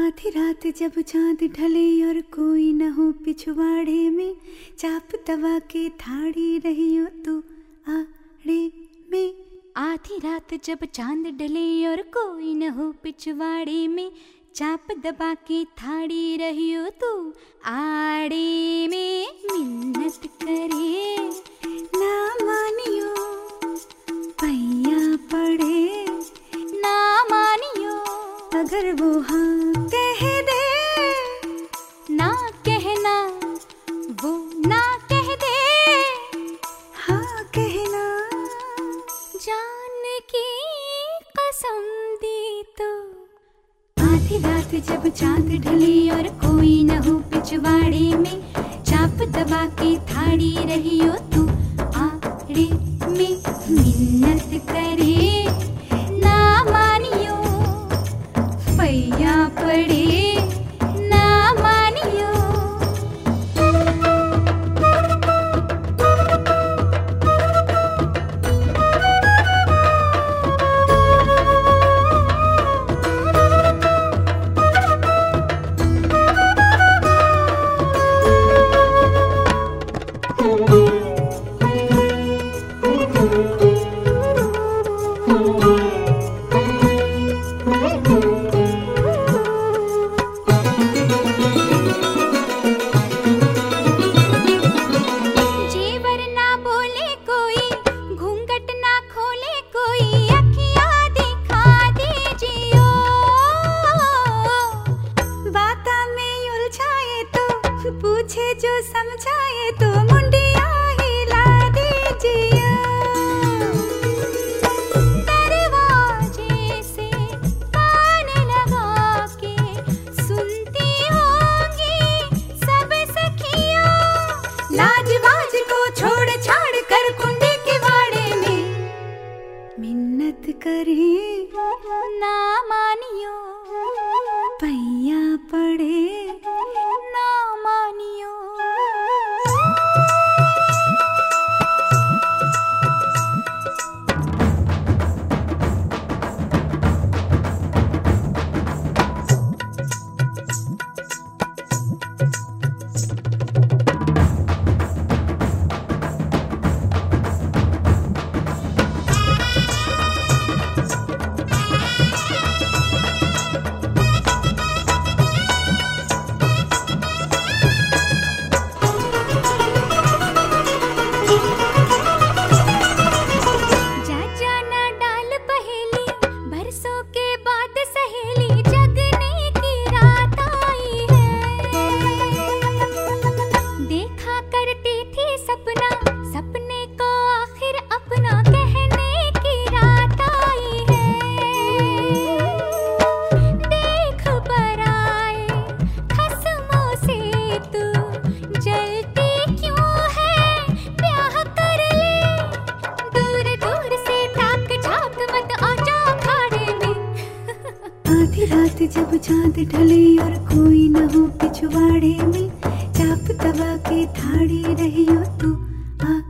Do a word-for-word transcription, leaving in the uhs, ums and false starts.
आधी रात जब चांद ढले और कोई न हो पिछवाड़े में, चाप दबा के थाड़ी रही हो तू आड़े में। आधी रात जब चांद डले और कोई न हो पिछवाड़े में, चाप दबा के थाड़ी रही हो तू आड़े में। मिन्नत करे ना मानियो पैया पड़े, ना मानियो अगर वो हाँ कह दे, ना कहना वो ना कह दे, हाँ कहना। जान की कसम दी तो। आधी रात जब चांद ढली और कोई न हो पिछवाड़े में, चाप दबा के थाड़ी रही हो तू आड़े में। मिन्नत करे ना मानियो पैया पड़े, ना मानियो। पूछे जो समझाए तो मुंडिया हिला दीजिए। दरवाजे से कान लगा के सुनती होंगी सब सखियां, लाज बाज को छोड़ छाड़ कर कुंडे के वाड़े में। मिन्नत करे ना मानियो पैया पड़े, ना मानियो। आधी रात जब चांद ढले और कोई न हो पिछवाड़े में, चाप दबा के थाड़ी रही हो तू आ